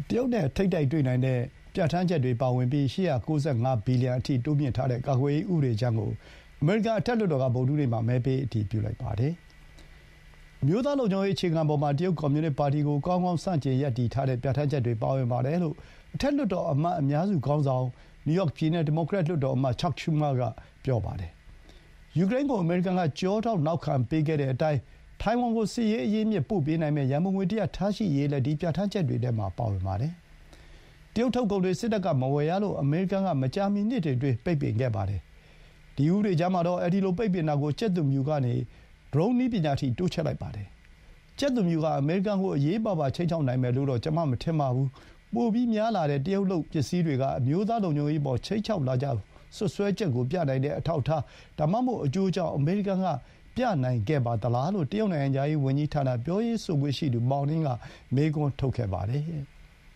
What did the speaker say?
တရုတ်နဲ့ထိပ်တိုက်တွေ့နိုင်တဲ့ပြဋ္ဌာန်းချက်တွေပါဝင်ပြီး$895 ဘီလီယံအထိတိုးမြှင့်ထားတဲ့ကာကွယ်ရေးဥပဒေကြမ်းကိုအမေရိကန်အထက်လွှတ်တော်ကဗုဒ္ဓဟူးနေ့မှာမဲပေးအတည်ပြုလိုက်ပါတယ်။အမျိုးသားလုံခြုံရေးအခြေခံပေါ်မှာတရုတ်ကွန်မြူနစ်ပါတီကိုကောင်းကောင်းဆန့်ကျင်ရပ်တည်ထားတဲ့ပြဋ္ဌာန်းချက်တွေပါဝင်ပါတယ်လို့အထက်လွှတ်တော်အမတ်အများစုခေါင်းဆောင်နယူးယောက်ပြည်နယ်ဒီမိုကရက်လွှတ်တော်အမတ် Chuck Schumer ကပြောပါတယ်။ယူကရိန်းကိုအမေရိကန်ကကျောထောက်နောက်ခံပေးခဲ့တဲ့အတိုင်းထိုင်ဝမ်ကိုစစ်ရေးအရင်းအမြစ်ပို့ပေးနိုင်မယ့်ရန်ပုံငွေတရပ်ထားရှိရေးလည်းဒီပြဋ္ဌာန်းချက်တွေထဲမှာပါဝင်ပါတယ်။တရုတ်ထုတ်ကုန်တွေစစ်တပ်ကမဝယ်ရလို့အမေရိကန်ကမကြာမီနှစ်တွေအတွင်းပိတ်ပင်ခဲ့ပါတယ်။ဒီဥပဒေကြမ်းမှာတော့အဲဒီလိုပိတ်ပင်တာကိုကြက်သွန်ဖြူကနေဒရုန်းနည်းပညာထိတိုးချဲ့လိုက်ပါတယ်။ကြက်သွန်ဖြူကအမေရိကန်ကိုအရေးပါပါခြိမ်းခြောက်နိုင်မယ်လို့တော့ကျွန်မမထင်ပါဘူး။ပိုပြီးများလာတဲ့တရုတ်လုပ်ပစ္စည်းတွေကအမျိုးသားလုံခြုံရေးပေါ်ခြိမ်းခြောက်လာကြောင်းစွပ်စွဲချက်ကိုပြနိုင်တဲ့အထောက်အထားဒါမှမဟုတ်အကျိုးအကြောင်းအမေရိကန်ကပြနိုင်ခဲ့ပါသလားလို့တရုတ်နိုင်ငံခြားရေးဝန်ကြီးဌာနပြောရေးဆိုခွင့်ရှိသူမောင်နင်းကမေးခွန်းထုတ်ခဲ့ပါတယ်။